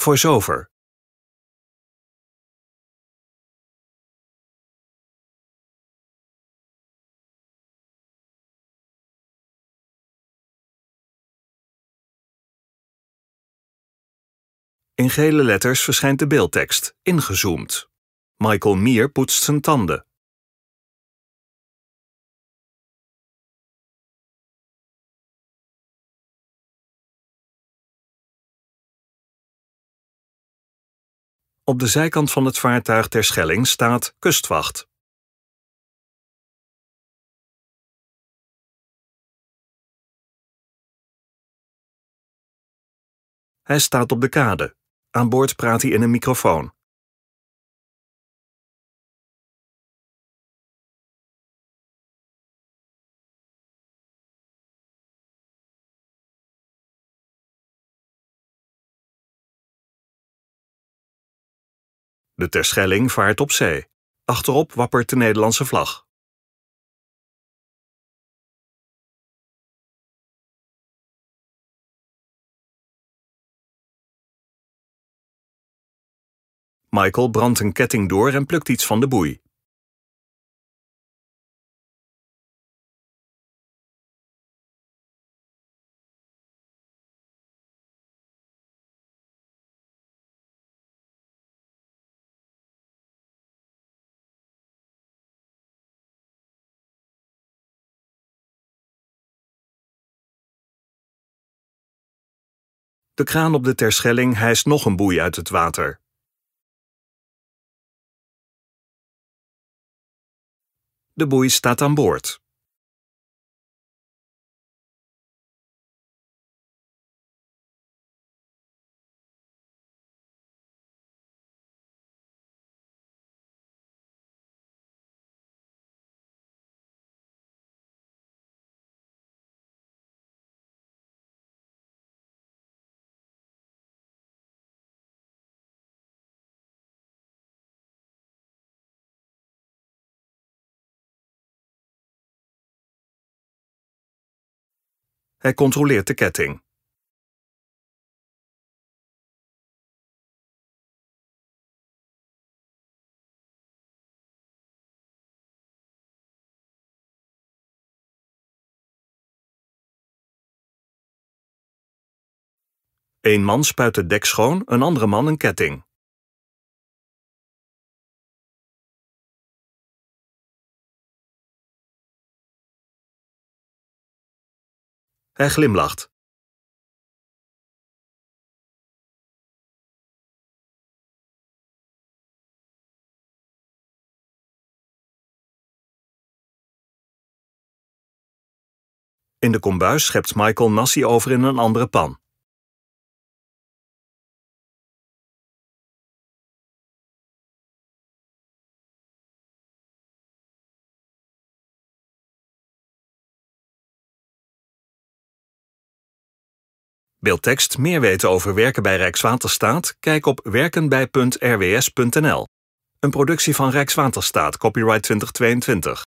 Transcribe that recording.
Voice-over. In gele letters verschijnt de beeldtekst, ingezoomd. Michael Mier poetst zijn tanden. Op de zijkant van het vaartuig Terschelling staat Kustwacht. Hij staat op de kade. Aan boord praat hij in een microfoon. De Terschelling vaart op zee. Achterop wappert de Nederlandse vlag. Michael brandt een ketting door en plukt iets van de boei. De kraan op de Terschelling hijst nog een boei uit het water. De boei staat aan boord. Hij controleert de ketting. Eén man spuit het dek schoon, een andere man een ketting. Hij glimlacht. In de kombuis schept Michael nasi over in een andere pan. Beeldtekst: meer weten over werken bij Rijkswaterstaat? Kijk op werkenbij.rws.nl. Een productie van Rijkswaterstaat, copyright 2022.